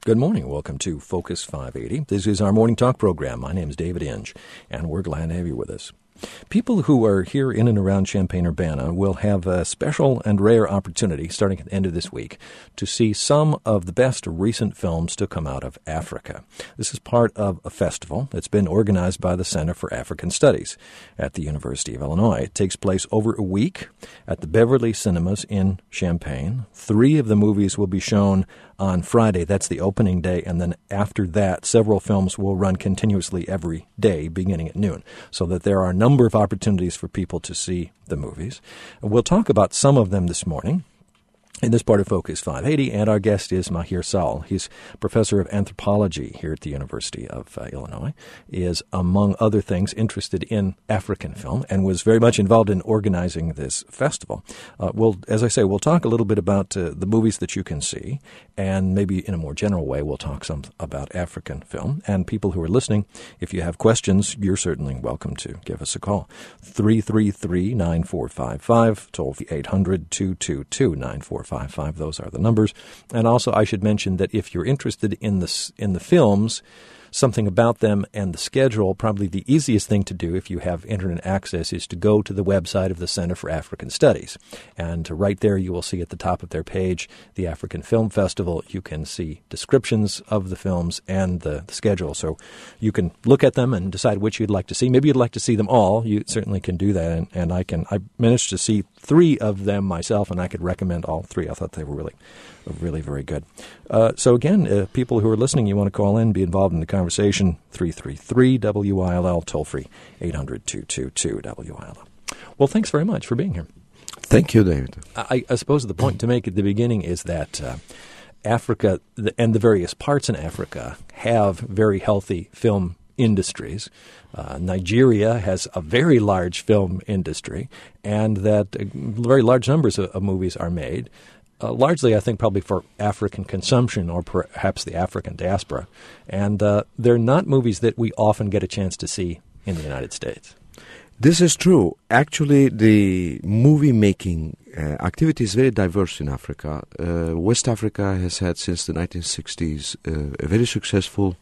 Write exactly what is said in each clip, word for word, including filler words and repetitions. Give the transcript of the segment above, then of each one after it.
Good morning. Welcome to Focus five eighty. This is our morning talk program. My name is David Inge, and we're glad to have you with us. People who are here in and around Champaign-Urbana will have a special and rare opportunity, starting at the end of this week, to see some of the best recent films to come out of Africa. This is part of a festival that's been organized by the Center for African Studies at the University of Illinois. It takes place over a week at the Beverly Cinemas in Champaign. Three of the movies will be shown on Friday. That's the opening day, and then after that, several films will run continuously every day, beginning at noon, so that there are a number of opportunities for people to see the movies. We'll talk about some of them this morning in this part of Focus five eighty, and our guest is Mahir Saul. He's professor of anthropology here at the University of uh, Illinois, is, among other things, interested in African film, and was very much involved in organizing this festival. Uh, we'll, as I say, we'll talk a little bit about uh, the movies that you can see, and maybe in a more general way, we'll talk some about African film. And people who are listening, if you have questions, you're certainly welcome to give us a call. three three three, nine four five five, toll free eight hundred, two two two, nine four five five. Those are the numbers. And also, I should mention that if you're interested in the, in the films, something about them and the schedule, probably the easiest thing to do if you have internet access is to go to the website of the Center for African Studies. And right there you will see at the top of their page the African Film Festival. You can see descriptions of the films and the, the schedule. So you can look at them and decide which you'd like to see. Maybe you'd like to see them all. You certainly can do that. And, and I can. I managed to see three of them myself, and I could recommend all three. I thought they were really, really very good. Uh, so again, uh, people who are listening, you want to call in, be involved in the conversation, three three three W I L L, toll free eight hundred, two two two, W I L L. Well, thanks very much for being here. Thank you, David. I, I suppose the point to make at the beginning is that uh, Africa the, and the various parts in Africa have very healthy film industries. Uh, Nigeria has a very large film industry, and that uh, very large numbers of, of movies are made. Uh, largely, I think, probably for African consumption or perhaps the African diaspora. And uh, they're not movies that we often get a chance to see in the United States. This is true. Actually, the movie-making uh, activity is very diverse in Africa. Uh, West Africa has had, since the nineteen sixties, uh, a very successful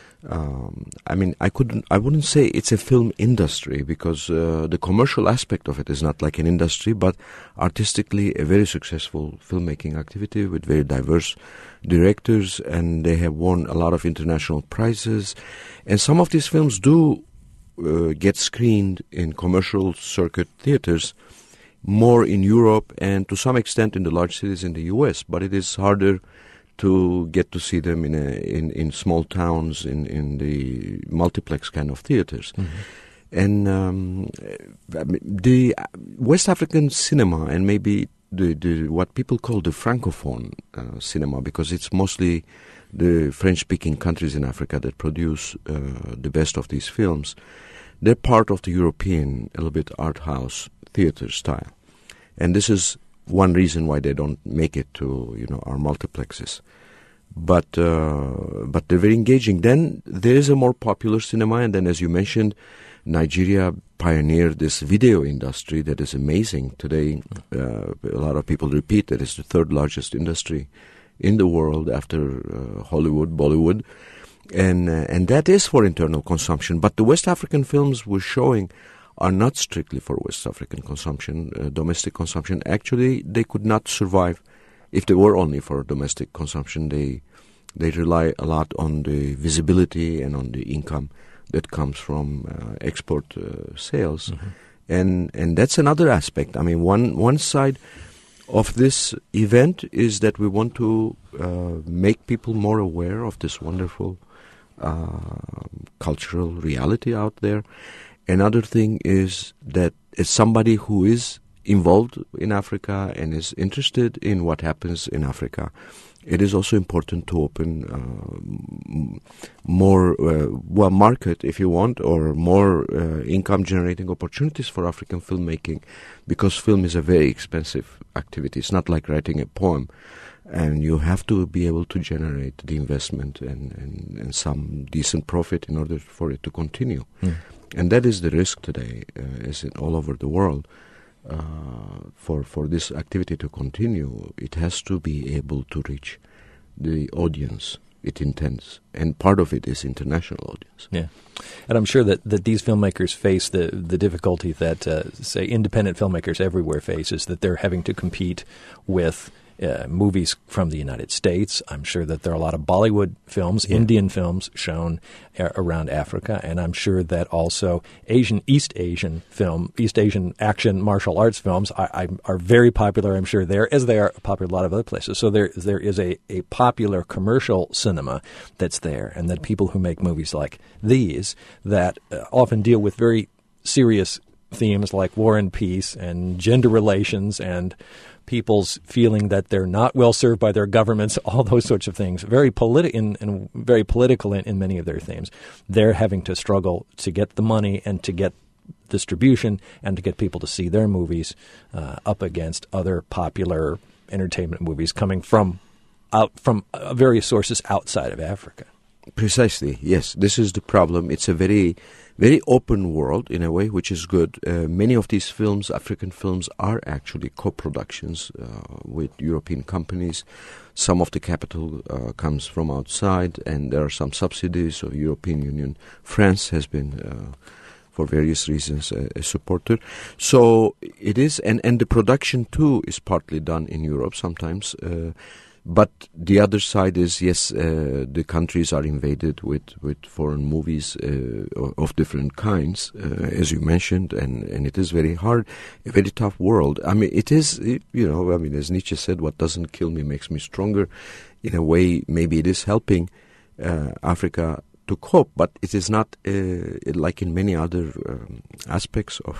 Um, I mean, I couldn't. I wouldn't say it's a film industry because uh, the commercial aspect of it is not like an industry, but artistically a very successful filmmaking activity with very diverse directors, and they have won a lot of international prizes. And some of these films do uh, get screened in commercial circuit theaters, more in Europe and to some extent in the large cities in the U S, but it is harder to get to see them in a, in, in small towns, in, in the multiplex kind of theaters. Mm-hmm. And um, the West African cinema, and maybe the, the what people call the Francophone uh, cinema, because it's mostly the French-speaking countries in Africa that produce uh, the best of these films, they're part of the European, a little bit art house theater style. And this is one reason why they don't make it to, you know, our multiplexes. But uh, but they're very engaging. Then there is a more popular cinema, and then, as you mentioned, Nigeria pioneered this video industry that is amazing. Today, uh, a lot of people repeat that it's the third largest industry in the world after uh, Hollywood, Bollywood. And, uh, and that is for internal consumption. But the West African films we're showing are not strictly for West African consumption, uh, domestic consumption. Actually, they could not survive if they were only for domestic consumption. They they rely a lot on the visibility and on the income that comes from uh, export uh, sales. Mm-hmm. And and that's another aspect. I mean, one, one side of this event is that we want to uh, make people more aware of this wonderful uh, cultural reality out there. Another thing is that as somebody who is involved in Africa and is interested in what happens in Africa, it is also important to open uh, more, uh, well, market, if you want, or more uh, income-generating opportunities for African filmmaking, because film is a very expensive activity. It's not like writing a poem, and you have to be able to generate the investment and, and, and some decent profit in order for it to continue. Mm. And that is the risk today, uh, as in all over the world. Uh, for for this activity to continue, it has to be able to reach the audience it intends, and part of it is international audience. Yeah, and I'm sure that, that these filmmakers face the, the difficulty that, uh, say, independent filmmakers everywhere face, is that they're having to compete with Uh, movies from the United States. I'm sure that there are a lot of Bollywood films, yeah. Indian films shown uh, around Africa, and I'm sure that also Asian, East Asian film, East Asian action martial arts films are, are very popular, I'm sure, there, as they are popular in a lot of other places. So there there is a, a popular commercial cinema that's there, and that people who make movies like these that uh, often deal with very serious themes like war and peace and gender relations and people's feeling that they're not well served by their governments, all those sorts of things, very politi- and, and very political in, in many of their themes. They're having to struggle to get the money and to get distribution and to get people to see their movies uh, up against other popular entertainment movies coming from out from uh, various sources outside of Africa. Precisely, yes. This is the problem. It's a very, very open world in a way, which is good. Uh, many of these films, African films, are actually co-productions uh, with European companies. Some of the capital uh, comes from outside, and there are some subsidies of European Union. France has been, uh, for various reasons, a, a supporter. So it is, and, and the production too is partly done in Europe sometimes. Uh, But the other side is, yes, uh, the countries are invaded with, with foreign movies uh, of different kinds, uh, as you mentioned, and, and it is very hard, a very tough world. I mean, it is, you know, I mean, as Nietzsche said, what doesn't kill me makes me stronger. In a way, maybe it is helping uh, Africa to cope, but it is not uh, like in many other um, aspects of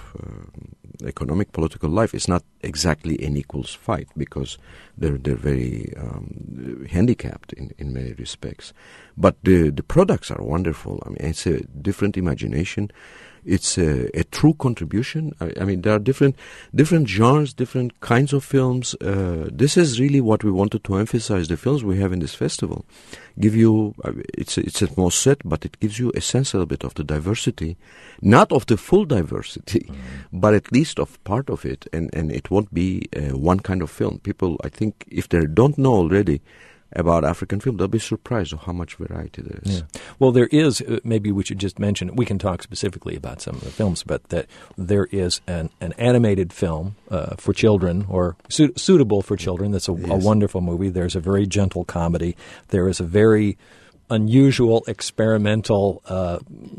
uh, economic, political life. It's not exactly an equals fight, because they're they're very um, handicapped in, in many respects. But the the products are wonderful. I mean, it's a different imagination. It's a, a true contribution. I, I mean, there are different different genres, different kinds of films. Uh, this is really what we wanted to emphasize. The films we have in this festival give you, it's a, it's a small set, but it gives you a sense a little bit of the diversity, not of the full diversity, mm-hmm. but at least of part of it. And, and it won't be uh, one kind of film. People, I think, if they don't know already about African film, they'll be surprised at how much variety there is. Yeah. Well, there is, uh, maybe we should just mention, we can talk specifically about some of the films, but that there is an, an animated film uh, for children, or su- suitable for children. That's a, yes. a wonderful movie. There's a very gentle comedy. There is a very unusual, experimental uh,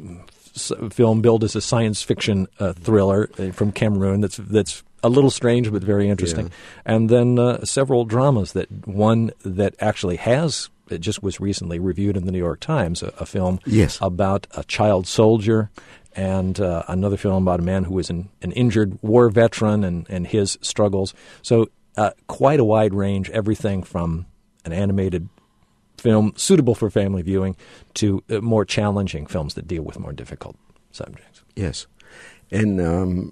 s- film billed as a science fiction uh, thriller uh, from Cameroon that's that's a little strange, but very interesting. Yeah. And then uh, several dramas. That one that actually has, it just was recently reviewed in the New York Times, a, a film yes. about a child soldier, and uh, another film about a man who was an, an injured war veteran and, and his struggles. So uh, quite a wide range, everything from an animated film suitable for family viewing to uh, more challenging films that deal with more difficult subjects. Yes. And um,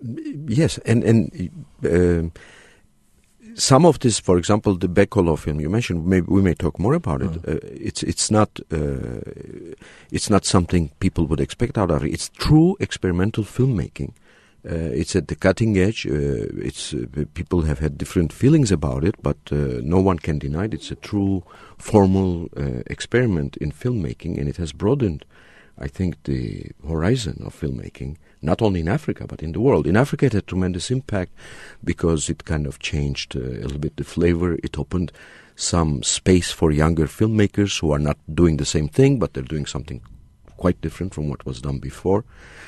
yes, and and uh, some of this, for example, the Bekolo film you mentioned, maybe we may talk more about it. Mm. Uh, it's it's not uh, it's not something people would expect out of it. It's true experimental filmmaking. Uh, it's at the cutting edge. Uh, it's uh, people have had different feelings about it, but uh, no one can deny it. It's a true formal uh, experiment in filmmaking, and it has broadened, I think, the horizon of filmmaking. Not only in Africa, but in the world. In Africa, it had tremendous impact because it kind of changed uh, a little bit the flavor. It opened some space for younger filmmakers who are not doing the same thing, but they're doing something quite different from what was done before.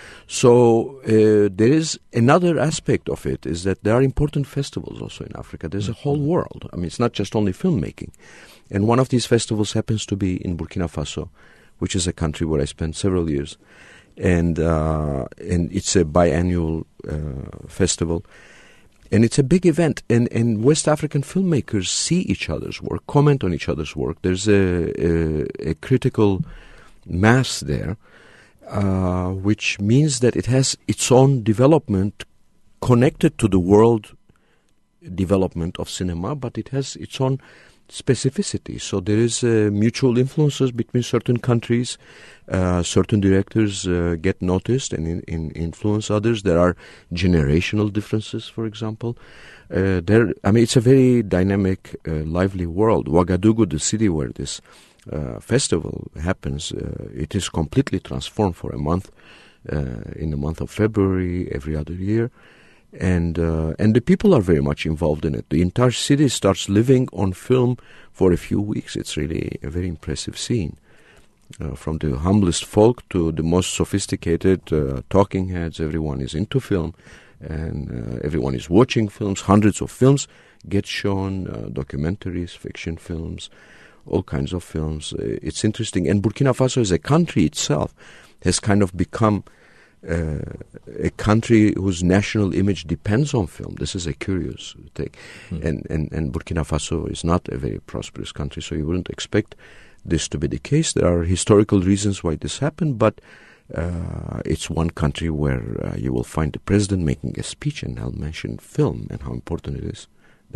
So uh, there is another aspect of it, is that there are important festivals also in Africa. There's a whole world. I mean, it's not just only filmmaking. And one of these festivals happens to be in Burkina Faso, which is a country where I spent several years. And uh, and it's a biannual uh, festival, and it's a big event. And, and West African filmmakers see each other's work, comment on each other's work. There's a, a, a critical mass there, uh, which means that it has its own development connected to the world development of cinema, but it has its own specificity. So there is uh, mutual influences between certain countries. Uh, certain directors uh, get noticed and in, in influence others. There are generational differences, for example. Uh, there, I mean, it's a very dynamic, uh, lively world. Ouagadougou, the city where this uh, festival happens, uh, it is completely transformed for a month, uh, in the month of February every other year. And uh, and the people are very much involved in it. The entire city starts living on film for a few weeks. It's really a very impressive scene. Uh, from the humblest folk to the most sophisticated uh, talking heads, everyone is into film, and uh, everyone is watching films. Hundreds of films get shown, uh, documentaries, fiction films, all kinds of films. Uh, it's interesting. And Burkina Faso as a country itself has kind of become uh, a country whose national image depends on film. This is a curious thing. Mm. And, and, and Burkina Faso is not a very prosperous country, so you wouldn't expect this to be the case. There are historical reasons why this happened, but uh, it's one country where uh, you will find the president making a speech, and I'll mention film and how important it is.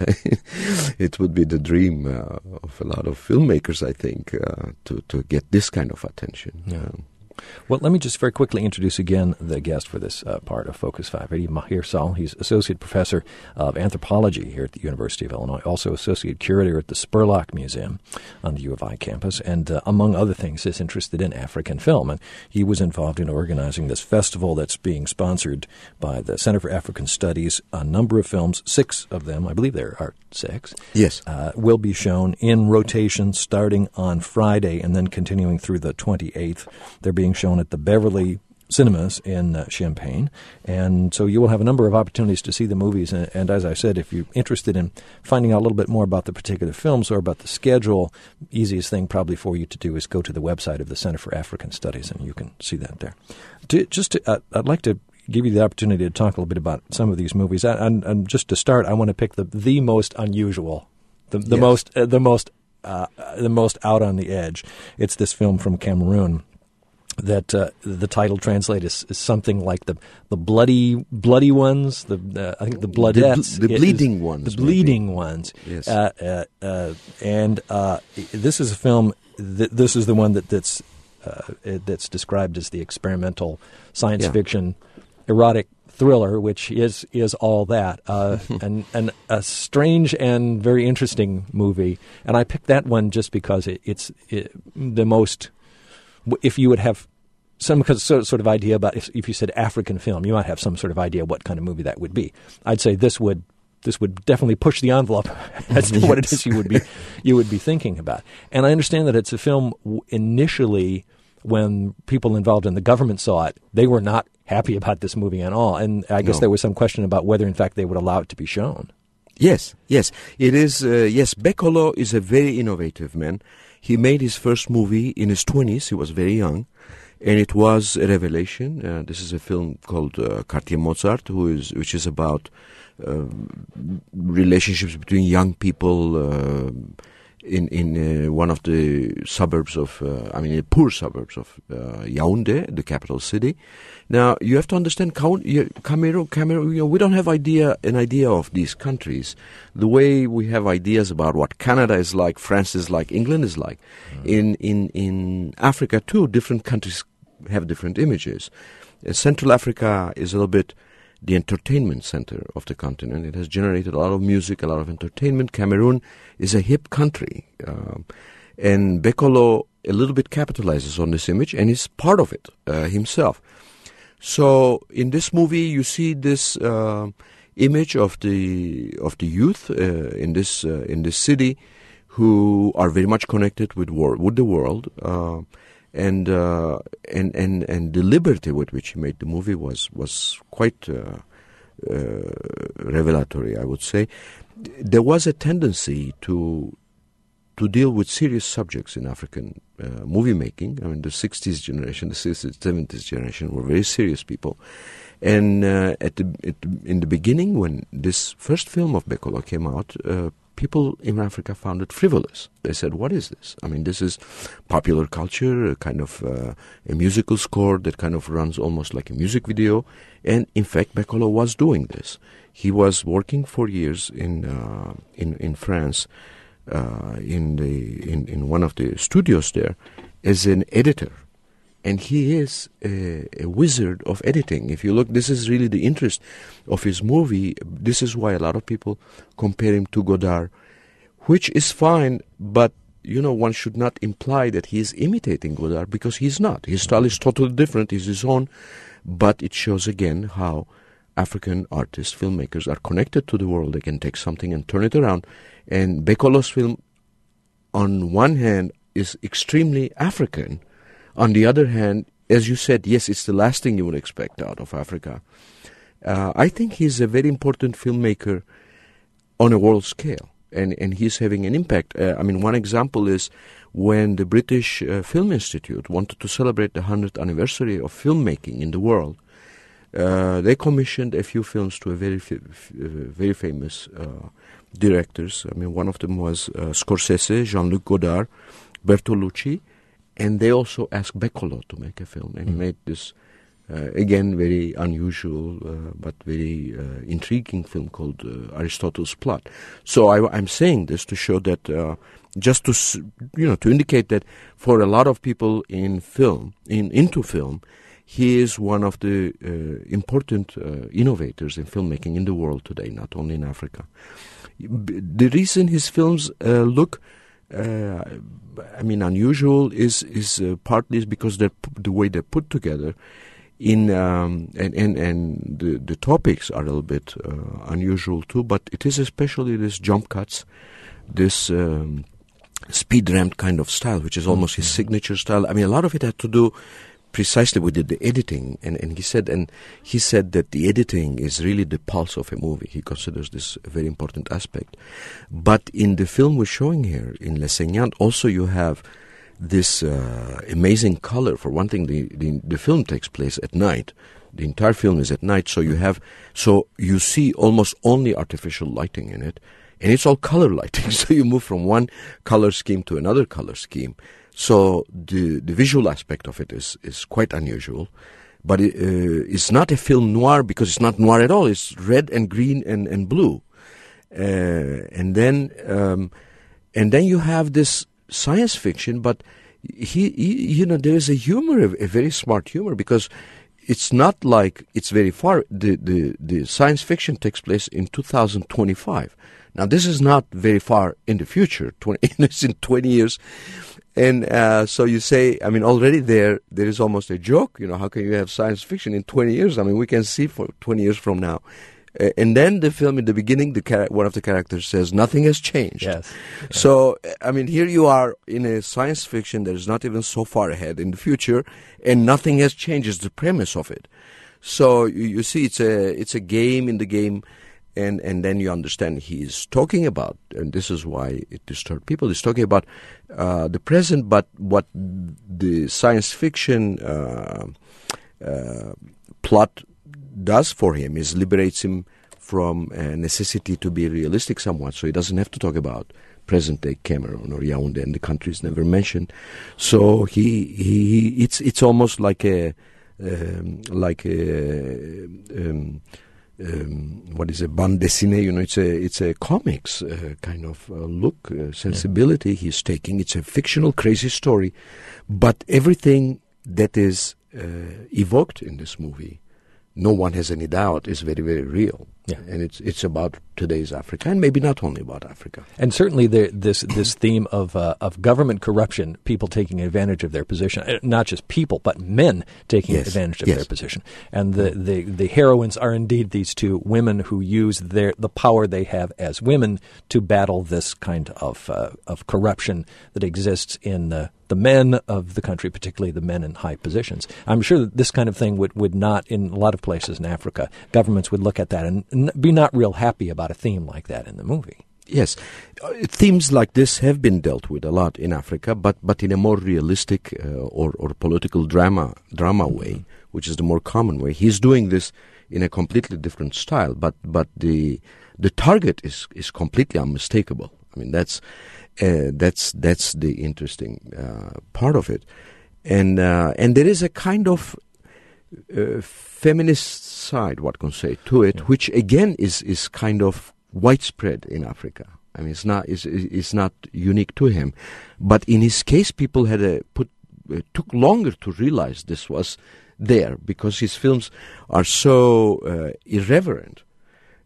It would be the dream uh, of a lot of filmmakers, I think, uh, to, to get this kind of attention. Yeah. Um, Well, let me just very quickly introduce again the guest for this uh, part of Focus five eighty, Mahir Sahl. He's Associate Professor of Anthropology here at the University of Illinois, also Associate Curator at the Spurlock Museum on the U of I campus, and uh, among other things is interested in African film. And he was involved in organizing this festival that's being sponsored by the Center for African Studies. A number of films, six of them, I believe there are six, yes, uh, will be shown in rotation starting on Friday and then continuing through the twenty-eighth. They're being shown at the Beverly Cinemas in uh, Champaign, and so you will have a number of opportunities to see the movies. And, and as I said, if you're interested in finding out a little bit more about the particular films or about the schedule, easiest thing probably for you to do is go to the website of the Center for African Studies, and you can see that there. To, just to, uh, I'd like to give you the opportunity to talk a little bit about some of these movies. And, and just to start, I want to pick the the most unusual, the, the yes. most uh, the most uh, the most out on the edge. It's this film from Cameroon that uh, the title translates is, is something like the the bloody bloody ones. The uh, I think the bloodettes, the, the bleeding ones, the bleeding maybe. ones. Yes, uh, uh, uh, and uh, this is a film. Th- this is the one that that's uh, that's described as the experimental science yeah. fiction erotic thriller, which is is all that, uh, and and a strange and very interesting movie. And I picked that one just because it, it's it, the most. If you would have some sort of idea about if, if you said African film, you might have some sort of idea what kind of movie that would be. I'd say this would this would definitely push the envelope as to yes. what it is you would be you would be thinking about. And I understand that it's a film initially when people involved in the government saw it, they were not happy about this movie at all. And I guess no. there was some question about whether, in fact, they would allow it to be shown. Yes, yes. It is, uh, yes, Bekolo is a very innovative man. He made his first movie in his twenties. He was very young. And it was a revelation. Uh, this is a film called uh, Quartier Mozart, who is, which is about uh, relationships between young people uh, in in uh, one of the suburbs of, uh, I mean, the poor suburbs of uh, Yaoundé, the capital city. Now, you have to understand, Cameroon, Cameroon, you know, we don't have idea an idea of these countries the way we have ideas about what Canada is like, France is like, England is like. Mm. In, in, in Africa, too, different countries have different images. Uh, Central Africa is a little bit the entertainment center of the continent. It has generated a lot of music, a lot of entertainment. Cameroon is a hip country. Um, and Bekolo a little bit capitalizes on this image and is part of it uh, himself. So in this movie, you see this uh, image of the of the youth uh, in this uh, in this city, who are very much connected with wor- with the world, uh, and uh, and and and the liberty with which he made the movie was was quite uh, uh, revelatory, I would say. There was a tendency to to deal with serious subjects in African uh, movie making. I mean, the sixties generation, the sixties, seventies generation were very serious people. And uh, at, the, at the, in the beginning, when this first film of Bekolo came out, uh, people in Africa found it frivolous. They said, what is this? I mean, this is popular culture, a kind of uh, a musical score that kind of runs almost like a music video. And in fact, Bekolo was doing this. He was working for years in uh, in, in France, Uh, in the in, in one of the studios there as an editor, and he is a, a wizard of editing. If you look, this is really the interest of his movie. This is why a lot of people compare him to Godard, which is fine, but you know, one should not imply that he is imitating Godard, because he's not. His style is totally different, is his own, but it shows again how African artists, filmmakers are connected to the world. They can take something and turn it around. And Bekolo's film, on one hand, is extremely African. On the other hand, as you said, yes, it's the last thing you would expect out of Africa. Uh, I think he's a very important filmmaker on a world scale. And, and he's having an impact. Uh, I mean, one example is when the British uh, Film Institute wanted to celebrate the one hundredth anniversary of filmmaking in the world, uh, they commissioned a few films to a very f- f- uh, very famous uh, directors. I mean, one of them was uh, Scorsese, Jean-Luc Godard, Bertolucci, and they also asked Bekolo to make a film. And he made this, uh, again, very unusual uh, but very uh, intriguing film called uh, Aristotle's Plot. So I, I'm saying this to show that, uh, just to, you know, to indicate that for a lot of people in film, in into film, he is one of the uh, important uh, innovators in filmmaking in the world today, not only in Africa. The reason his films uh, look Uh, I mean, unusual is is uh, partly is because they're p- the way they're put together, in um, and and and the the topics are a little bit uh, unusual too. But it is especially this jump cuts, this um, speed ramp kind of style, which is almost his signature style. I mean, a lot of it had to do precisely with the, the editing, and, and he said and he said that the editing is really the pulse of a movie. He considers this a very important aspect. But in the film we're showing here, in Les Saignantes, also you have this uh, amazing color. For one thing, the, the the film takes place at night. The entire film is at night, so you have so you see almost only artificial lighting in it, and it's all color lighting. So you move from one color scheme to another color scheme. So the the visual aspect of it is, is quite unusual, but it, uh, it's not a film noir because it's not noir at all. It's red and green and and blue, uh, and then um, and then you have this science fiction. But he, he you know, there is a humor, a, a very smart humor, because it's not like it's very far. The the the science fiction takes place in two thousand twenty-five. Now this is not very far in the future. twenty, it's in twenty years. And uh, so you say, I mean, already there, there is almost a joke, you know, how can you have science fiction in twenty years? I mean, we can see for twenty years from now. Uh, and then the film, in the beginning, the char- one of the characters says, nothing has changed. Yes. So, I mean, here you are in a science fiction that is not even so far ahead in the future, and nothing has changed is the premise of it. So, you, you see, it's a it's a game in the game. And and then you understand he's talking about, and this is why it disturbed people, he's talking about uh, the present, but what the science fiction uh, uh, plot does for him is liberates him from a necessity to be realistic somewhat, so he doesn't have to talk about present-day Cameroon or Yaoundé, and the countries never mentioned. So he, he, he it's it's almost like a, um, like a... Um, Um, what is a bande dessinée? You know, it's a it's a comics uh, kind of uh, look, uh, sensibility yeah. he's taking. It's a fictional, crazy story, but everything that is uh, evoked in this movie, no one has any doubt, is very, very real. Yeah. And it's it's about today's Africa, and maybe not only about Africa. And certainly the, this this theme of uh, of government corruption, people taking advantage of their position, not just people, but men taking yes. advantage of yes. their position. And the, the, the heroines are indeed these two women who use their the power they have as women to battle this kind of uh, of corruption that exists in the the men of the country, particularly the men in high positions. I'm sure that this kind of thing would, would not, in a lot of places in Africa, governments would look at that and n- be not real happy about a theme like that in the movie. Yes. Uh, themes like this have been dealt with a lot in Africa, but, but in a more realistic uh, or, or political drama drama mm-hmm. way, which is the more common way. He's doing this in a completely different style, but but the the target is, is completely unmistakable. I mean, that's uh, that's that's the interesting uh, part of it, and uh, and there is a kind of uh, feminist side, what can say, to it, yeah. which again is is kind of widespread in Africa. I mean, it's not it's, it's not unique to him, but in his case, people had a put uh, took longer to realize this was there because his films are so uh, irreverent.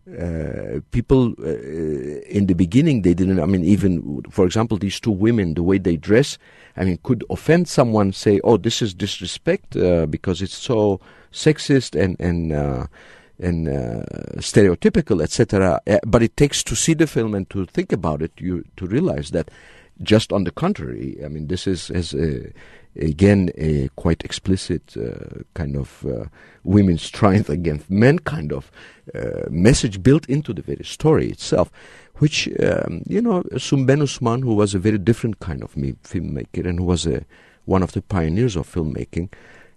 uh, people uh, in the beginning, they didn't, I mean, even, for example, these two women, the way they dress, I mean, could offend someone, say, oh, this is disrespect uh, because it's so sexist and, and, uh, and uh, stereotypical, et cetera. Uh, but it takes to see the film and to think about it, you to realize that just on the contrary, I mean, this is, is a, again, a quite explicit uh, kind of uh, women's strength against men kind of uh, message built into the very story itself, which, um, you know, Sum Ben Usman, who was a very different kind of me- filmmaker and who was a, one of the pioneers of filmmaking,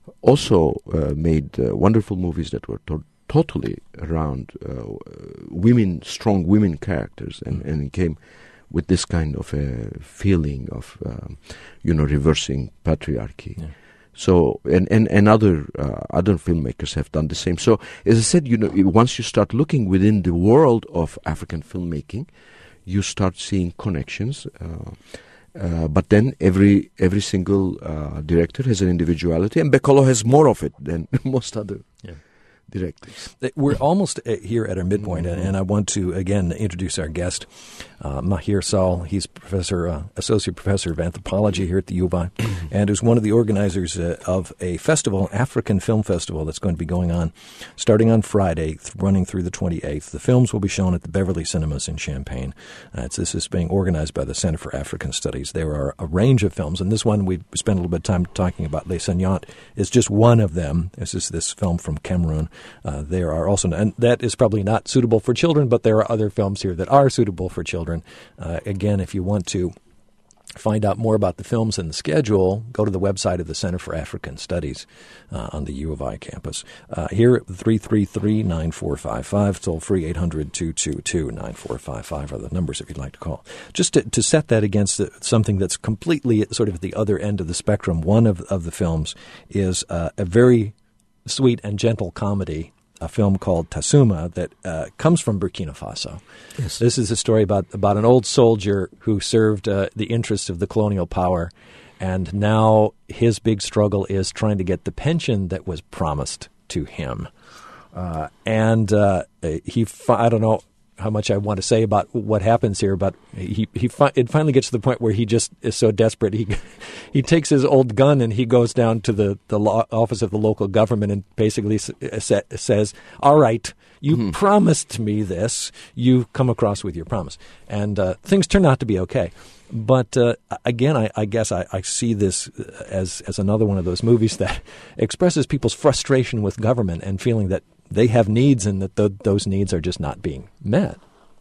also uh, made uh, wonderful movies that were to- totally around uh, women, strong women characters, and, and came with this kind of a feeling of, um, you know, reversing patriarchy. Yeah. So, and, and, and other uh, other filmmakers have done the same. So, as I said, you know, once you start looking within the world of African filmmaking, you start seeing connections. Uh, uh, but then every every single uh, director has an individuality, and Bacalo has more of it than most other yeah. directors. We're almost here at our midpoint, mm-hmm. and I want to again introduce our guest, uh, Mahir Saul. He's professor, uh, associate professor of anthropology here at the U of I, mm-hmm. and is one of the organizers uh, of a festival, African Film Festival, that's going to be going on starting on Friday, th- running through the twenty-eighth. The films will be shown at the Beverly Cinemas in Champaign. Uh, it's, this is being organized by the Center for African Studies. There are a range of films, and this one we spent a little bit of time talking about. Les Seignants is just one of them. This is this film from Cameroon. Uh, there are also, and that is probably not suitable for children, but there are other films here that are suitable for children. Uh, again, if you want to find out more about the films and the schedule, go to the website of the Center for African Studies uh, on the U of I campus. Uh, here, three three three, nine four five five, toll free eight hundred, two two two, nine four five five are the numbers if you'd like to call. Just to, to set that against the, something that's completely sort of at the other end of the spectrum, one of, of the films is uh, a very sweet and gentle comedy, a film called Tasuma that uh, comes from Burkina Faso. Yes. This is a story about, about an old soldier who served uh, the interests of the colonial power, and now his big struggle is trying to get the pension that was promised to him. Uh, and uh, he, I don't know how much I want to say about what happens here, but he he fi- it finally gets to the point where he just is so desperate. He he takes his old gun and he goes down to the, the law office of the local government and basically sa- says, all right, you mm-hmm. promised me this. You come across with your promise. And uh, things turn out to be okay. But uh, again, I, I guess I, I see this as, as another one of those movies that expresses people's frustration with government and feeling that they have needs and that th- those needs are just not being met.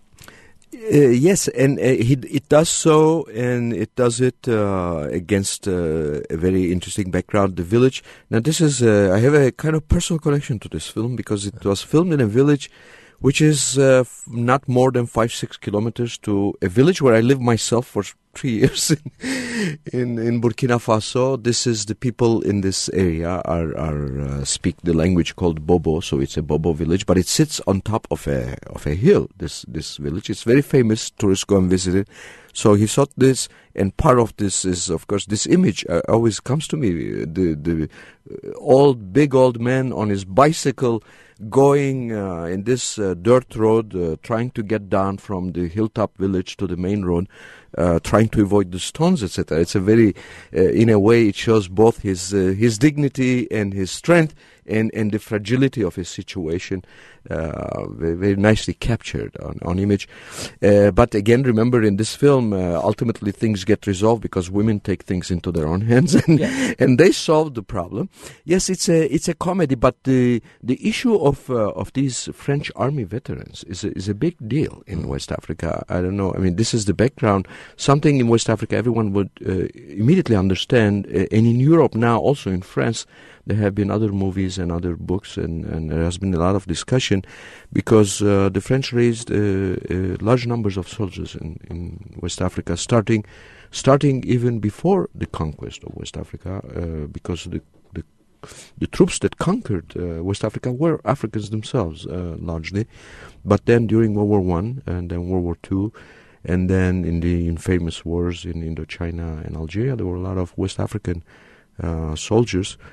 Uh, yes, and uh, he, it does so, and it does it uh, against uh, a very interesting background, the village. Now, this is, uh, I have a kind of personal connection to this film because it was filmed in a village which is uh, f- not more than five, six kilometers to a village where I lived myself for three years in, in, in Burkina Faso. This is the people in this area are, are uh, speak the language called Bobo, so it's a Bobo village, but it sits on top of a of a hill. This this village, it's very famous. Tourists go and visit it. So he thought this, and part of this is, of course, this image uh, always comes to me. The the uh, old big old man on his bicycle going uh, in this uh, dirt road, uh, trying to get down from the hilltop village to the main road, uh, trying to avoid the stones, et cetera. It's a very, uh, in a way, it shows both his uh, his dignity and his strength, and, and the fragility of his situation, uh, very, very nicely captured on, on image. Uh, but again, remember, in this film, uh, ultimately things get resolved because women take things into their own hands, and, yeah. and they solve the problem. Yes, it's a it's a comedy, but the the issue of uh, of these French army veterans is a, is a big deal in West Africa. I don't know. I mean, this is the background. Something in West Africa everyone would uh, immediately understand, uh, and in Europe now, also in France, there have been other movies and other books, and, and there has been a lot of discussion because uh, the French raised uh, uh, large numbers of soldiers in, in West Africa, starting starting even before the conquest of West Africa, uh, because the, the the troops that conquered uh, West Africa were Africans themselves, uh, largely. But then during World War One and then World War Two, and then in the infamous wars in Indochina and Algeria, there were a lot of West African uh, soldiers.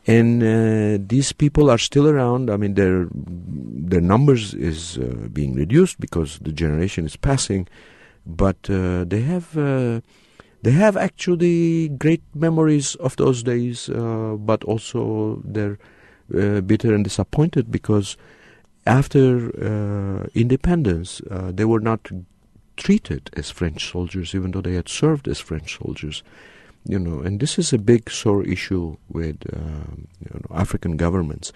And uh, these people are still around. I mean, their their numbers is uh, being reduced because the generation is passing, but uh, they have uh, they have actually great memories of those days. Uh, but also they're uh, bitter and disappointed because after uh, independence, uh, they were not treated as French soldiers, even though they had served as French soldiers. You know, and this is a big sore issue with um, you know, African governments.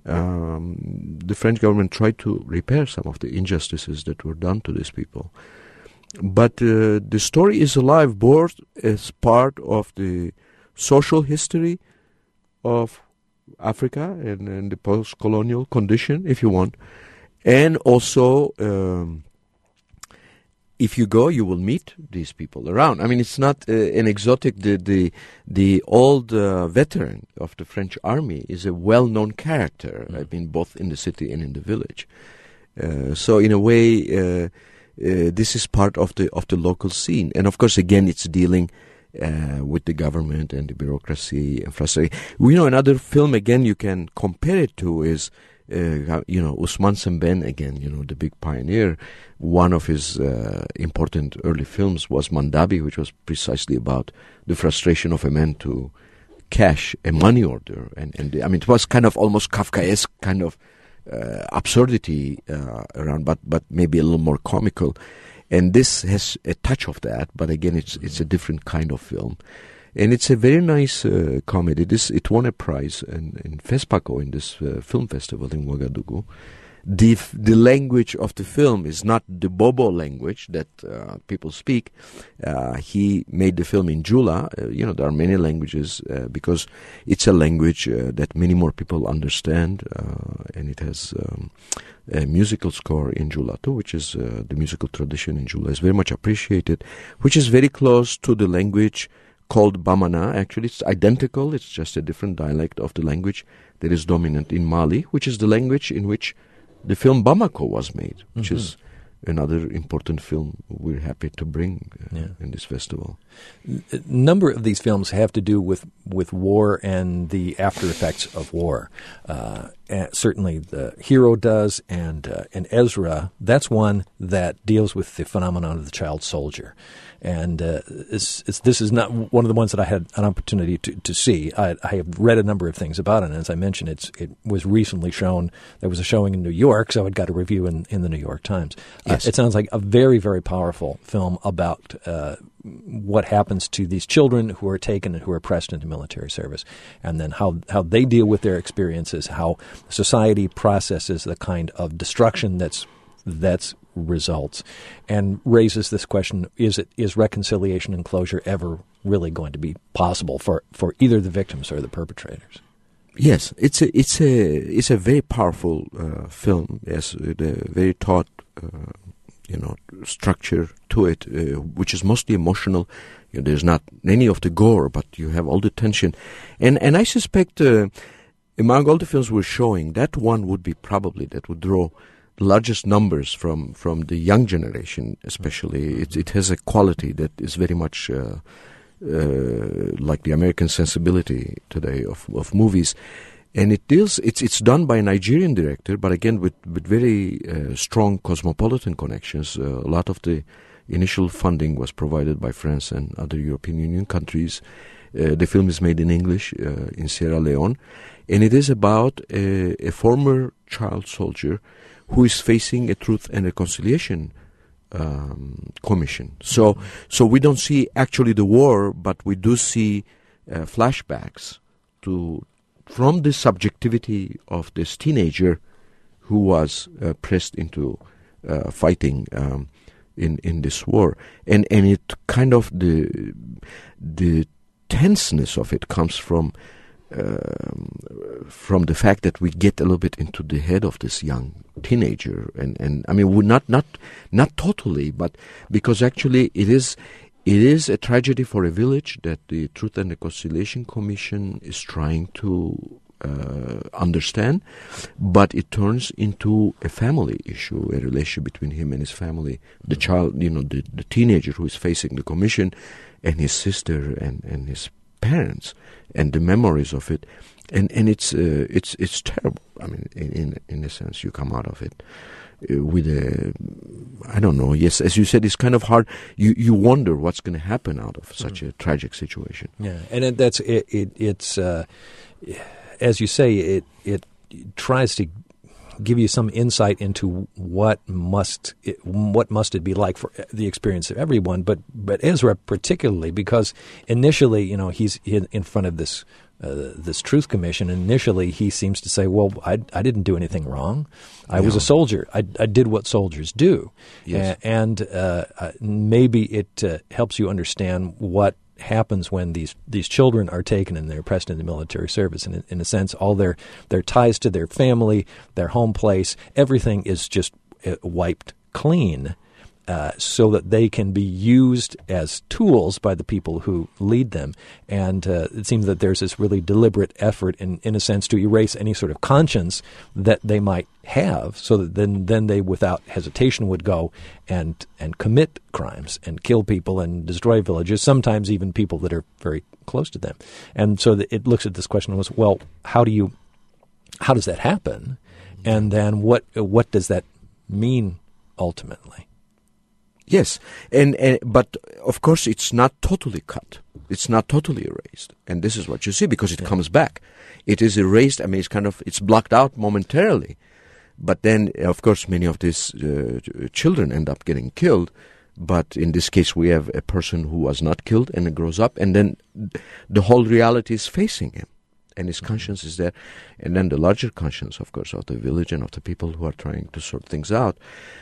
Um, the French government tried to repair some of the injustices that were done to these people. But uh, the story is alive both as part of the social history of Africa and, and the post-colonial condition, if you want, and also um, if you go, you will meet these people around. I mean, it's not uh, an exotic. The the the old uh, veteran of the French army is a well-known character. Mm. I mean, both in the city and in the village. Uh, so, in a way, uh, uh, this is part of the of the local scene. And of course, again, it's dealing uh, with the government and the bureaucracy and frustration. We know another film again you can compare it to is. Uh, you know, Ousmane Sembène again, you know, the big pioneer. One of his uh, important early films was Mandabi, which was precisely about the frustration of a man to cash a money order. And, and I mean, it was kind of almost Kafkaesque kind of uh, absurdity uh, around, but, but maybe a little more comical. And this has a touch of that, but again, it's it's a different kind of film. And it's a very nice uh, comedy. This it won a prize in, in FESPACO, in this uh, film festival in Ouagadougou. The f- the language of the film is not the Bobo language that uh, people speak. Uh, he made the film in Jula. Uh, you know, there are many languages uh, because it's a language uh, that many more people understand, uh, and it has um, a musical score in Jula too, which is uh, the musical tradition in Jula is very much appreciated, which is very close to the language called Bamana. Actually, it's identical. It's just a different dialect of the language that is dominant in Mali, which is the language in which the film Bamako was made, which mm-hmm. is another important film we're happy to bring uh, yeah. in this festival. A number of these films have to do with, with war and the after effects of war. Uh, and certainly the Hero does, and uh, and Ezra, that's one that deals with the phenomenon of the child soldier. And uh, it's, it's, this is not one of the ones that I had an opportunity to, to see. I, I have read a number of things about it, and as I mentioned, it's, it was recently shown. There was a showing in New York, so it got a review in, in the New York Times. Yes. Uh, it sounds like a very, very powerful film about uh, what happens to these children who are taken and who are pressed into military service, and then how, how they deal with their experiences, how society processes the kind of destruction that's that's results, and raises this question: Is it is reconciliation and closure ever really going to be possible for, for either the victims or the perpetrators? Yes, it's a it's a it's a very powerful uh, film. Yes, with a very taut, uh, you know, structure to it, uh, which is mostly emotional. You know, there's not any of the gore, but you have all the tension, and and I suspect uh, among all the films we're showing, that one would be probably that would draw the largest numbers from, from the young generation, especially. It, it has a quality that is very much uh, uh, like the American sensibility today of, of movies. And it deals, it's it's done by a Nigerian director, but again with, with very uh, strong cosmopolitan connections. Uh, a lot of the initial funding was provided by France and other European Union countries. Uh, the film is made in English uh, in Sierra Leone. And it is about a, a former child soldier who is facing a Truth and Reconciliation um, Commission. So, mm-hmm. so we don't see actually the war, but we do see uh, flashbacks to from the subjectivity of this teenager who was uh, pressed into uh, fighting um, in in this war, and and it kind of the the tenseness of it comes from. Um, from the fact that we get a little bit into the head of this young teenager, and, and I mean, we're not not not totally, but because actually it is it is a tragedy for a village that the Truth and Reconciliation Commission is trying to uh, understand, but it turns into a family issue, a relationship between him and his family, the child, you know, the, the teenager who is facing the commission, and his sister and and his parents, and the memories of it. and and it's uh, it's it's terrible. I mean, in, in in a sense, you come out of it uh, with a, I don't know. Yes, as you said, it's kind of hard. You you wonder what's going to happen out of such mm. a tragic situation. Yeah, and it, that's it. it it's uh, as you say, it it tries to give you some insight into what must it, what must it be like for the experience of everyone, but but Ezra particularly, because initially, you know, he's in, in front of this uh, this Truth Commission. Initially, he seems to say, "Well, I I didn't do anything wrong. I no. was a soldier. I I did what soldiers do." Yes. A- and uh, maybe it uh, helps you understand what happens when these these children are taken and they're pressed into military service. And in, in a sense, all their their ties to their family, their home place, everything is just uh, wiped clean, uh, so that they can be used as tools by the people who lead them. And uh, it seems that there's this really deliberate effort, in in a sense, to erase any sort of conscience that they might have, so that then then they, without hesitation, would go and and commit crimes and kill people and destroy villages, sometimes even people that are very close to them. And so the, it looks at this question was, well, how do you, how does that happen? And then what what does that mean ultimately? Yes, and, and but of course it's not totally cut. It's not totally erased, and this is what you see, because it yeah. comes back. It is erased. I mean, it's kind of it's blocked out momentarily. But then, of course, many of these uh, children end up getting killed. But in this case, we have a person who was not killed and grows up, and then the whole reality is facing him, and his conscience is there. And then the larger conscience, of course, of the village and of the people who are trying to sort things out.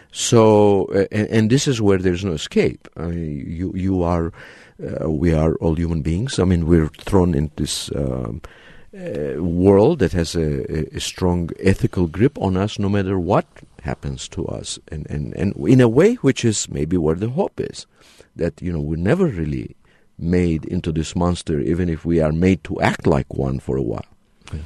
So, uh, and, and this is where there's no escape. I mean, you, you are, uh, we are all human beings. I mean, we're thrown into this Um, Uh, world that has a, a strong ethical grip on us, no matter what happens to us, and, and, and in a way which is maybe where the hope is, that, you know, we're never really made into this monster, even if we are made to act like one for a while. Yeah.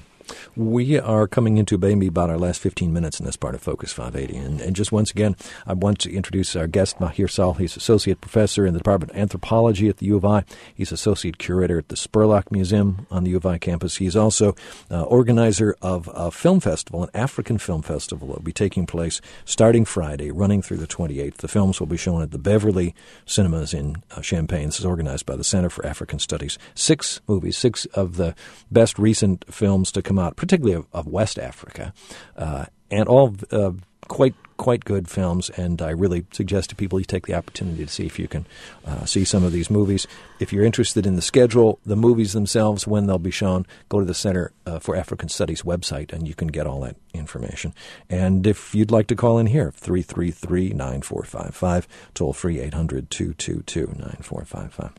We are coming into maybe about our last fifteen minutes in this part of Focus five eighty. And, and just once again, I want to introduce our guest, Mahir Sahl. He's Associate Professor in the Department of Anthropology at the U of I. He's Associate Curator at the Spurlock Museum on the U of I campus. He's also uh, organizer of a film festival, an African film festival that will be taking place starting Friday, running through the twenty-eighth. The films will be shown at the Beverly Cinemas in uh, Champaign. This is organized by the Center for African Studies. Six movies, six of the best recent films to come out, particularly of, of West Africa, uh, and all uh, quite quite good films. And I really suggest to people you take the opportunity to see if you can uh, see some of these movies. If you're interested in the schedule, the movies themselves, when they'll be shown, go to the Center uh, for African Studies website, and you can get all that information. And if you'd like to call in here, three three three, nine four five five, toll free eight hundred, two two two, nine four five five.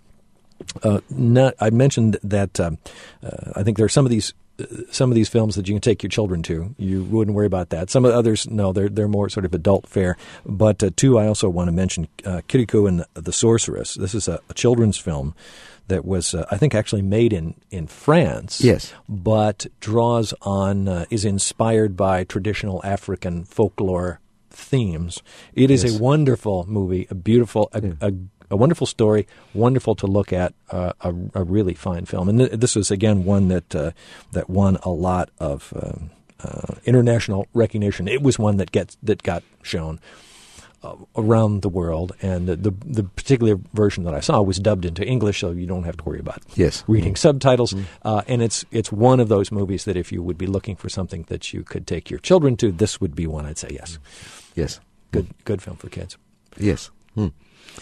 Uh, not, I mentioned that um, uh, I think there are some of these some of these films that you can take your children to. You wouldn't worry about that. Some of the others, no, they're they're more sort of adult fare. But uh, two, I also want to mention uh, Kirikou and the Sorceress. This is a, a children's film that was, uh, I think, actually made in, in France. Yes. But draws on, uh, is inspired by traditional African folklore themes. It is yes. a wonderful movie, a beautiful, a, yeah. a A wonderful story, wonderful to look at, uh, a, a really fine film. And th- this was, again, one that uh, that won a lot of uh, uh, international recognition. It was one that gets that got shown uh, around the world. And the, the the particular version that I saw was dubbed into English, so you don't have to worry about yes. reading mm-hmm. subtitles. Mm-hmm. Uh, and it's it's one of those movies that if you would be looking for something that you could take your children to, this would be one I'd say yes. Yes. Good, good film for kids. Yes. Hmm.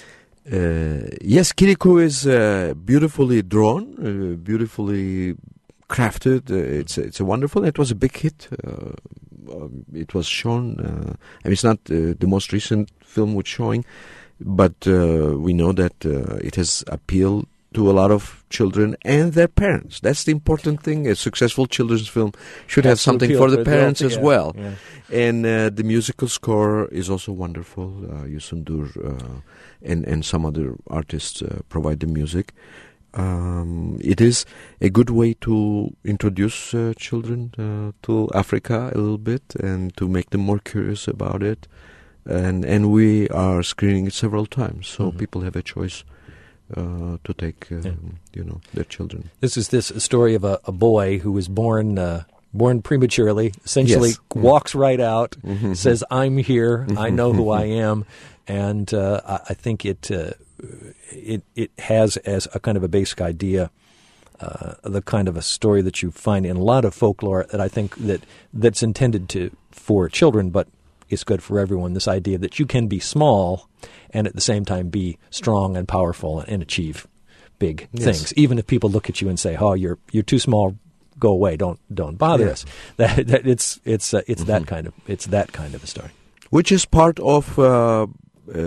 Uh, yes, Kirikou is uh, beautifully drawn, uh, beautifully crafted. Uh, it's it's a wonderful. It was a big hit. Uh, um, it was shown. Uh, I mean, it's not uh, the most recent film with showing, but uh, we know that uh, it has appealed to a lot of children and their parents. That's the important thing. A successful children's film should have something for the parents as well. Yeah. And uh, the musical score is also wonderful. Uh, Yusundur uh, and, and some other artists uh, provide the music. Um, it is a good way to introduce uh, children uh, to Africa a little bit and to make them more curious about it. And and we are screening it several times, so mm-hmm. people have a choice uh, to take, uh, yeah. you know, their children. This is this story of a, a boy who was born uh, born prematurely, essentially Yes. walks right out, Mm-hmm. says, I'm here, Mm-hmm. I know who I am, and uh, I, I think it, uh, it it has as a kind of a basic idea uh, the kind of a story that you find in a lot of folklore that I think that that's intended to for children, but it's good for everyone, this idea that you can be small and at the same time be strong and powerful and, and achieve big Yes. things, even if people look at you and say, "Oh, you're you're too small. Go away. Don't don't bother Yeah. us." That, that it's it's uh, it's Mm-hmm. that kind of it's that kind of a story. Which is part of uh, uh,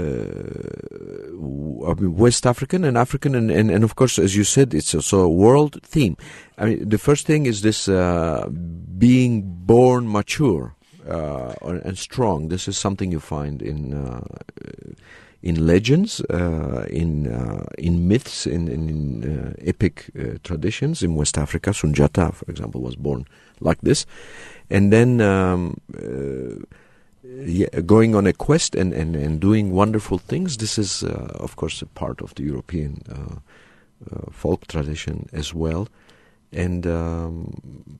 I mean, West African and African, and, and, and of course, as you said, it's also a world theme. I mean, the first thing is this uh, being born mature uh, and strong. This is something you find in uh, in legends, uh, in uh, in myths, in, in, in uh, epic uh, traditions. In West Africa, Sunjata, for example, was born like this, and then. Um, uh, Yeah, going on a quest and, and, and doing wonderful things. This is, uh, of course, a part of the European uh, uh, folk tradition as well, and um,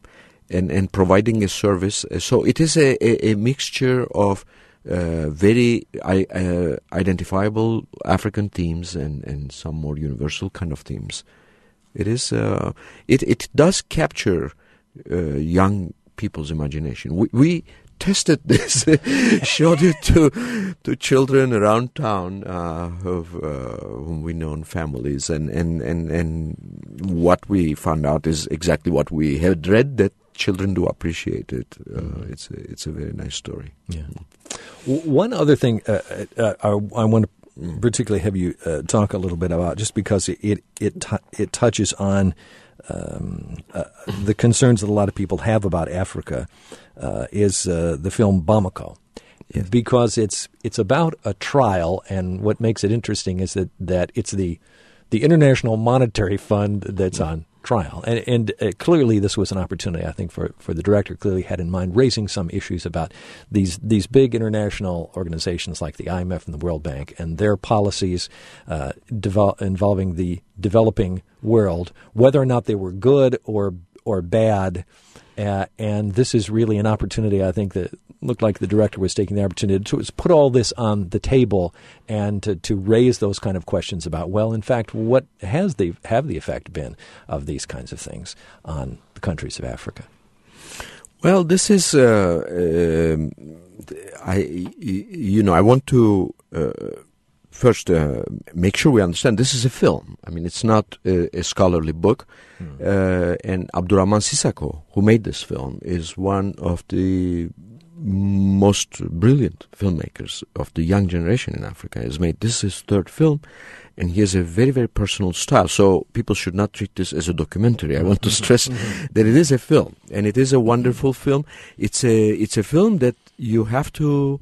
and and providing a service. So it is a, a, a mixture of uh, very I, uh, identifiable African themes and, and some more universal kind of themes. It is uh, it it does capture uh, young people's imagination. We. we tested this, showed it to to children around town uh, of uh, whom we know in families, and, and, and, and what we found out is exactly what we had read, that children do appreciate it. Uh, mm-hmm. It's a, it's a very nice story. Yeah. W- one other thing uh, uh, I, I want to particularly have you uh, talk a little bit about, just because it it it, t- it touches on um, uh, the concerns that a lot of people have about Africa. Uh, is uh, the film Bamako, yes. Because it's it's about a trial, and what makes it interesting is that, that it's the the International Monetary Fund that's mm-hmm. on trial, and and uh, clearly this was an opportunity, I think, for, for the director. Clearly had in mind raising some issues about these these big international organizations like the I M F and the World Bank and their policies uh, devel- involving the developing world, whether or not they were good or or bad. Uh, and this is really an opportunity, I think, that looked like the director was taking the opportunity to put all this on the table and to, to raise those kind of questions about, well, in fact, what has the have the effect been of these kinds of things on the countries of Africa? Well, this is, uh, uh, I, you know, I want to uh, first uh, make sure we understand this is a film. I mean, it's not a, a scholarly book. Hmm. Uh, and Abdurrahman Sissako, who made this film, is one of the most brilliant filmmakers of the young generation in Africa. He has made this his third film, and he has a very, very personal style. So people should not treat this as a documentary. I want to stress that it is a film, and it is a wonderful film. It's a it's a film that you have to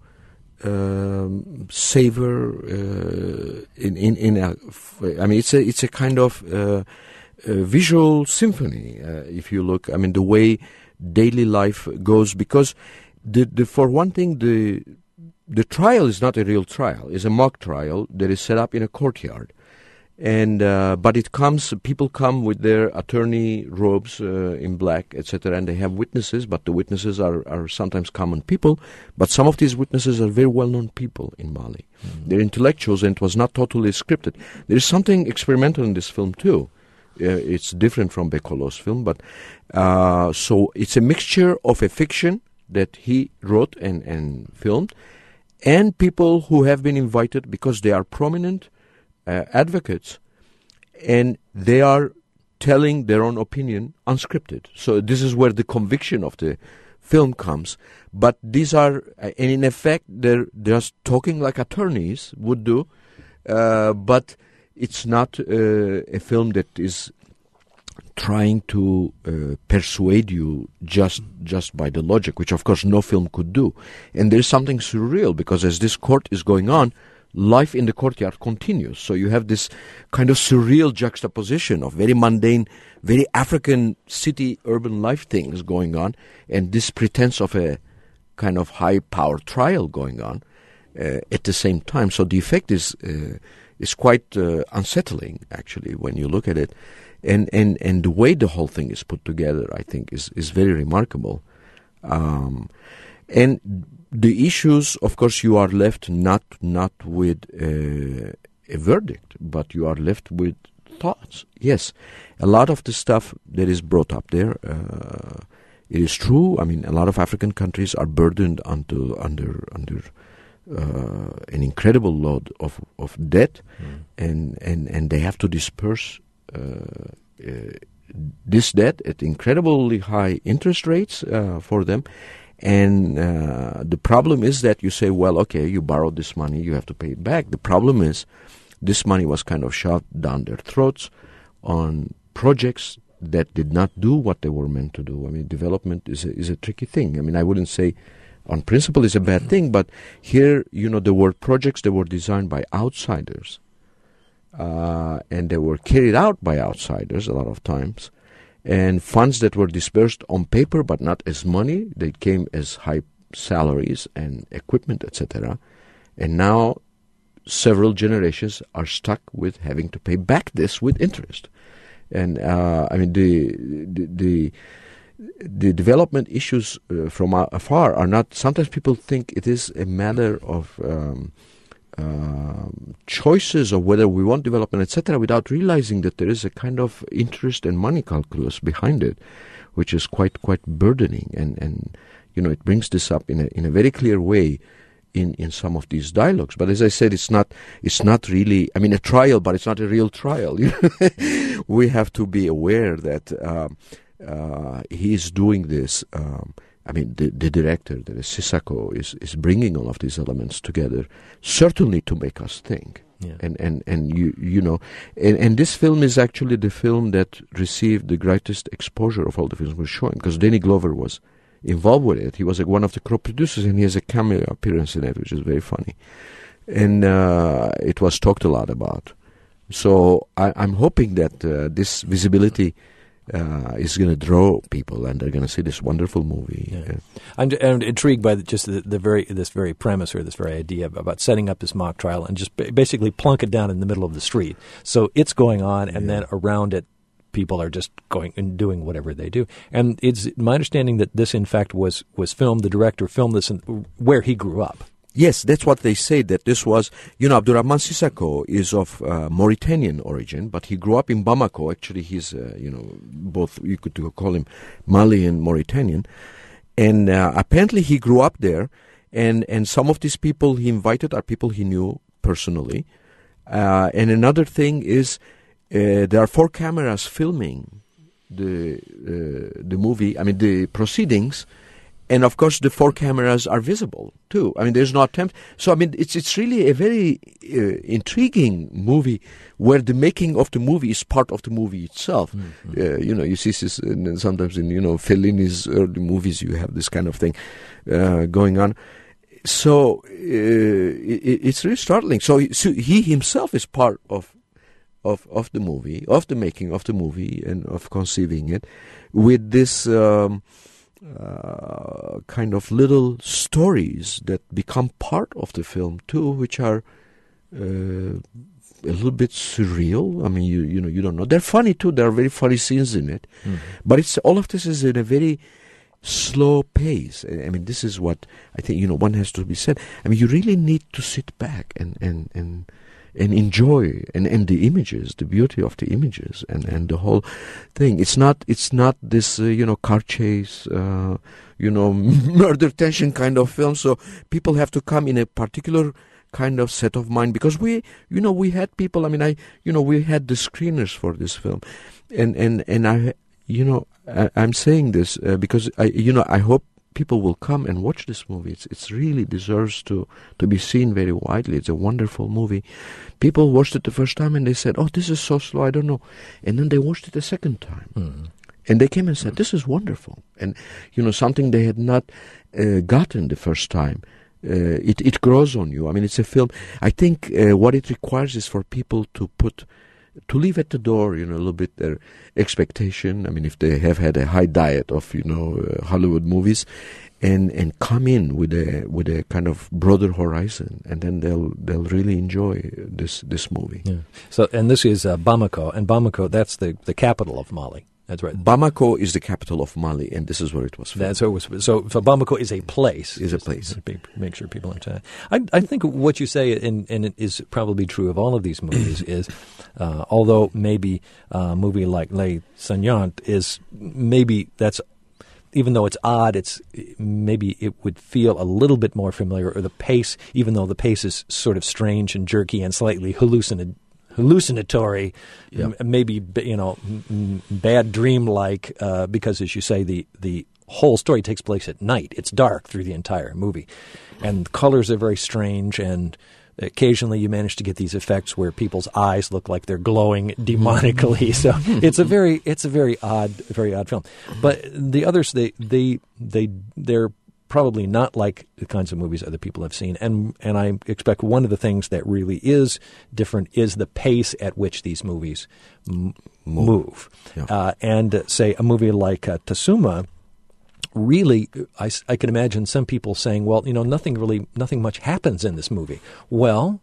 um, savor uh, in in in a. I mean, it's a it's a kind of uh, a visual symphony. Uh, if you look, I mean, the way daily life goes, because the, the for one thing, the the trial is not a real trial; it's a mock trial that is set up in a courtyard. And uh, but it comes, people come with their attorney robes uh, in black, et cetera, and they have witnesses. But the witnesses are, are sometimes common people. But some of these witnesses are very well-known people in Mali. Mm-hmm. They're intellectuals, and it was not totally scripted. There is something experimental in this film too. Uh, it's different from Bekolo's film, but uh, so it's a mixture of a fiction that he wrote and, and filmed, and people who have been invited because they are prominent Uh, advocates, and they are telling their own opinion unscripted. So this is where the conviction of the film comes. But these are, uh, and in effect, they're just talking like attorneys would do, uh, but it's not uh, a film that is trying to uh, persuade you just just by the logic, which of course no film could do. And there's something surreal, because as this court is going on, life in the courtyard continues. So you have this kind of surreal juxtaposition of very mundane, very African city, urban life things going on, and this pretense of a kind of high-power trial going on uh, at the same time. So the effect is uh, is quite uh, unsettling, actually, when you look at it. And, and, and the way the whole thing is put together, I think, is, is very remarkable. Um, and the issues, of course, you are left not not with uh, a verdict, but you are left with thoughts. Yes, a lot of the stuff that is brought up there, uh, it is true. I mean, a lot of African countries are burdened onto, under under uh, an incredible load of, of debt, mm. and, and, and they have to disperse uh, uh, this debt at incredibly high interest rates uh, for them. And uh, the problem is that you say, well, okay, you borrowed this money, you have to pay it back. The problem is this money was kind of shoved down their throats on projects that did not do what they were meant to do. I mean, development is a, is a tricky thing. I mean, I wouldn't say on principle is a bad thing, but here, you know, there were projects that were designed by outsiders, uh, and they were carried out by outsiders a lot of times. And funds that were dispersed on paper, but not as money, they came as high salaries and equipment, et cetera. And now several generations are stuck with having to pay back this with interest. And uh, I mean, the the the, the development issues uh, from afar are not. Sometimes people think it is a matter of Um, Uh, choices of whether we want development, et cetera, without realizing that there is a kind of interest and money calculus behind it, which is quite quite burdening. And, and you know, it brings this up in a in a very clear way in, in some of these dialogues. But as I said, it's not it's not really. I mean, a trial, but it's not a real trial. We have to be aware that um, uh, he is doing this. Um, I mean, the, the director, that is Sissako, is, is bringing all of these elements together, certainly to make us think. Yeah. And, and, and you you know, and, and this film is actually the film that received the greatest exposure of all the films we're showing, because Danny Glover was involved with it. He was like one of the co-producers, and he has a cameo appearance in it, which is very funny. And uh, it was talked a lot about. So I, I'm hoping that uh, this visibility Uh, is going to draw people, and they're going to see this wonderful movie. Yeah. Uh, I'm, I'm intrigued by the, just the, the very this very premise or this very idea about setting up this mock trial and just basically plunk it down in the middle of the street. So it's going on, and yeah. then around it, people are just going and doing whatever they do. And it's my understanding that this, in fact, was was filmed. The director filmed this in, where he grew up. Yes, that's what they say, that this was, you know, Abdurrahman Sissako is of uh, Mauritanian origin, but he grew up in Bamako. Actually, he's, uh, you know, both, you could call him Mali and Mauritanian. And uh, apparently he grew up there, and, and some of these people he invited are people he knew personally. Uh, and another thing is uh, there are four cameras filming the uh, the movie, I mean, the proceedings. And of course, the four cameras are visible too. I mean, there's no attempt. So I mean, it's it's really a very uh, intriguing movie where the making of the movie is part of the movie itself. Mm-hmm. Uh, you know, you see this in, sometimes in you know Fellini's early movies. You have this kind of thing uh, going on. So uh, it, it's really startling. So, so he himself is part of of of the movie, of the making of the movie, and of conceiving it with this. Um, Uh, kind of little stories that become part of the film too, which are uh, a little bit surreal. I mean, you you know, you don't know. They're funny too. There are very funny scenes in it, mm-hmm. but it's all of this is in a very slow pace. I mean, this is what I think. You know, one has to be said. I mean, you really need to sit back and and and. and enjoy and, and the images, the beauty of the images, and, and the whole thing. It's not it's not this uh, you know car chase, uh, you know murder tension kind of film. So people have to come in a particular kind of set of mind, because we you know we had people. I mean, I you know we had the screeners for this film, and and and I you know I, I'm saying this uh, because I you know I hope people will come and watch this movie. It's it's really deserves to, to be seen very widely. It's a wonderful movie. People watched it the first time and they said, "Oh, this is so slow, I don't know." And then they watched it the second time. Mm-hmm. And they came and said, "This is wonderful." And, you know, something they had not uh, gotten the first time. Uh, it, it grows on you. I mean, it's a film. I think uh, what it requires is for people to put to leave at the door, you know, a little bit their expectation. I mean, if they have had a high diet of, you know, uh, Hollywood movies, and and come in with a with a kind of broader horizon, and then they'll they'll really enjoy this this movie. Yeah. So, and this is uh, Bamako, and Bamako, that's the, the capital of Mali. That's right. Bamako is the capital of Mali, and this is where it was filmed. That's so, it was, so, so Bamako is a place. Is a place. To make sure people understand. I, I think what you say, and, and it is probably true of all of these movies, is uh, although maybe a movie like Les Saignants is maybe that's, even though it's odd, it's maybe it would feel a little bit more familiar, or the pace, even though the pace is sort of strange and jerky and slightly hallucinatory. hallucinatory, yeah. m- maybe, you know, m- bad dream-like, uh, because, as you say, the, the whole story takes place at night. It's dark through the entire movie. And the colors are very strange, and occasionally you manage to get these effects where people's eyes look like they're glowing demonically. So it's a very it's a very odd, very odd film. But the others, they, they, they, they're probably not like the kinds of movies other people have seen. And and I expect one of the things that really is different is the pace at which these movies m- move. Yeah. Uh, and uh, say a movie like uh, Tasuma, really, I, I can imagine some people saying, well, you know, nothing really, nothing much happens in this movie. Well,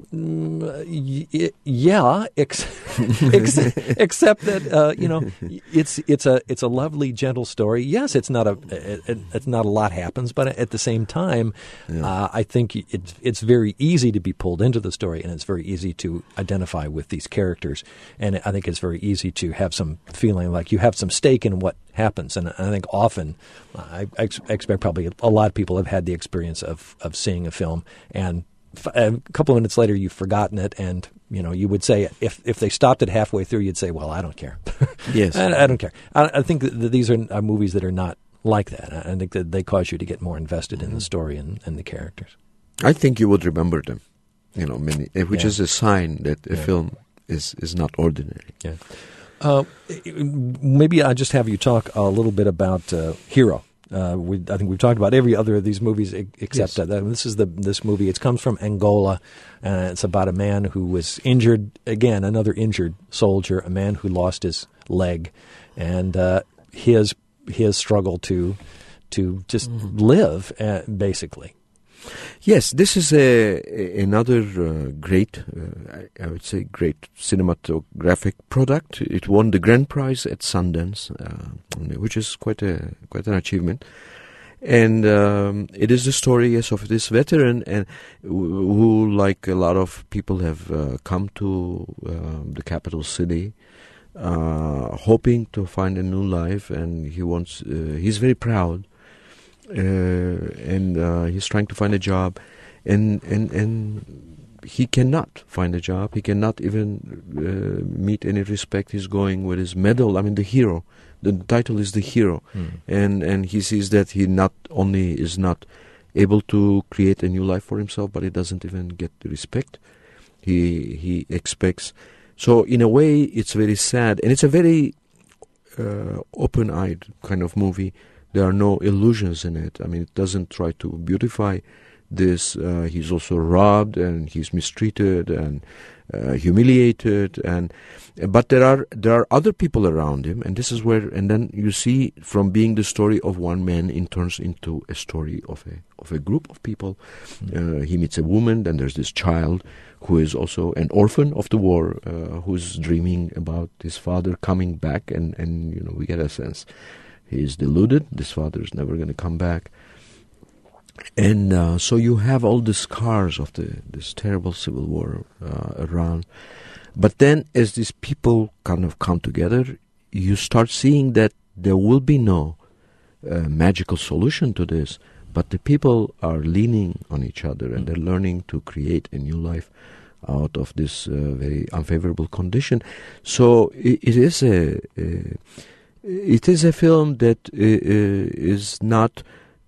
Mm, y- yeah, ex- ex- except that uh, you know it's it's a it's a lovely, gentle story. Yes, it's not a it, it's not a lot happens, but at the same time, yeah. uh, I think it's it's very easy to be pulled into the story, and it's very easy to identify with these characters. And I think it's very easy to have some feeling like you have some stake in what happens. And I think often, I, I expect probably a lot of people have had the experience of of seeing a film and. A couple of minutes later, you've forgotten it, and you know you would say if if they stopped it halfway through, you'd say, "Well, I don't care." Yes, I, I don't care. I, I think that these are, are movies that are not like that. I think that they cause you to get more invested in the story and, and the characters. I think you would remember them, you know, many, which yeah. is a sign that a yeah. film is is not ordinary. Yeah. Uh, maybe I just have you talk a little bit about uh, Hero. Uh, we, I think we've talked about every other of these movies except yes. that. This is the this movie. It comes from Angola, and it's about a man who was injured again, another injured soldier, a man who lost his leg, and uh, his his struggle to to just mm-hmm. live, uh, basically. Yes, this is a, a another uh, great, uh, I, I would say, great cinematographic product. It won the Grand Prize at Sundance, uh, which is quite a quite an achievement. And um, it is the story, yes, of this veteran, and who, like a lot of people, have uh, come to uh, the capital city, uh, hoping to find a new life, and he wants. Uh, he's very proud. Uh, and uh, he's trying to find a job, and and and he cannot find a job. He cannot even uh, meet any respect. He's going with his medal. I mean, the hero. The title is The Hero, mm. and and he sees that he not only is not able to create a new life for himself, but he doesn't even get the respect he he expects. So in a way, it's very sad, and it's a very uh, open-eyed kind of movie. There are no illusions in it. I mean, it doesn't try to beautify this. Uh, he's also robbed, and he's mistreated and uh, humiliated, and but there are there are other people around him, and this is where, and then you see from being the story of one man, it turns into a story of a of a group of people. Mm-hmm. Uh, he meets a woman, then there's this child who is also an orphan of the war, uh, who's dreaming about his father coming back, and and you know we get a sense. He is deluded. This father is never going to come back. And uh, so you have all the scars of the this terrible civil war uh, around. But then as these people kind of come together, you start seeing that there will be no uh, magical solution to this, but the people are leaning on each other, and they're learning to create a new life out of this uh, very unfavorable condition. So it, it is a... a It is a film that uh, is not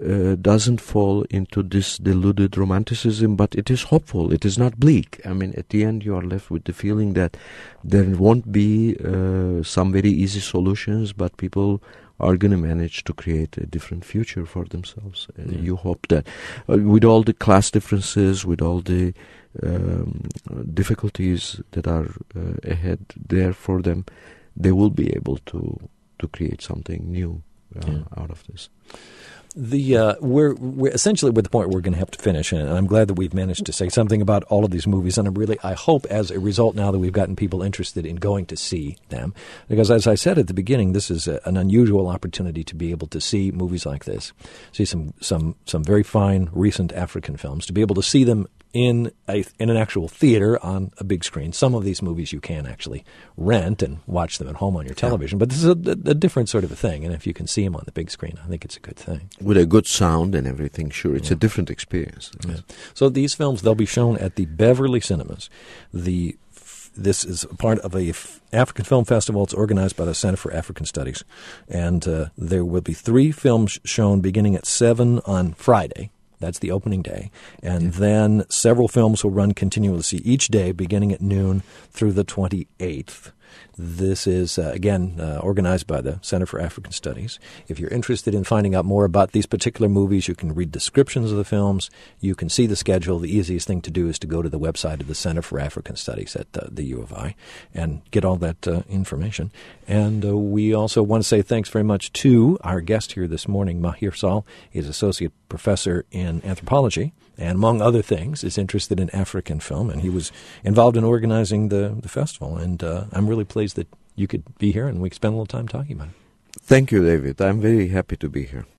uh, doesn't fall into this deluded romanticism, but it is hopeful. It is not bleak. I mean, at the end, you are left with the feeling that there won't be uh, some very easy solutions, but people are going to manage to create a different future for themselves. Uh, yeah. You hope that uh, with all the class differences, with all the um, difficulties that are uh, ahead there for them, they will be able to to create something new uh, yeah. out of this. The uh, we're we're essentially at the point we're going to have to finish, and I'm glad that we've managed to say something about all of these movies. And I'm really, I hope, as a result, now that we've gotten people interested in going to see them, because as I said at the beginning, this is a, an unusual opportunity to be able to see movies like this, see some some some very fine recent African films, to be able to see them in a in an actual theater on a big screen. Some of these movies you can actually rent and watch them at home on your television, but this is a, a different sort of a thing. And if you can see them on the big screen, I think it's a good thing. With a good sound and everything, sure, it's yeah. a different experience. Yeah. So these films, they'll be shown at the Beverly Cinemas. The This is part of a f- African Film Festival. It's organized by the Center for African Studies. And uh, there will be three films shown beginning at seven on Friday. That's the opening day. And yeah. then several films will run continuously each day beginning at noon through the twenty-eighth. This is, uh, again, uh, organized by the Center for African Studies. If you're interested in finding out more about these particular movies, you can read descriptions of the films. You can see the schedule. The easiest thing to do is to go to the website of the Center for African Studies at uh, the U of I and get all that uh, information. And uh, we also want to say thanks very much to our guest here this morning, Mahir Saul. He's Associate Professor in Anthropology, and among other things, is interested in African film, and he was involved in organizing the, the festival. And uh, I'm really pleased that you could be here and we could spend a little time talking about it. Thank you, David. I'm very happy to be here.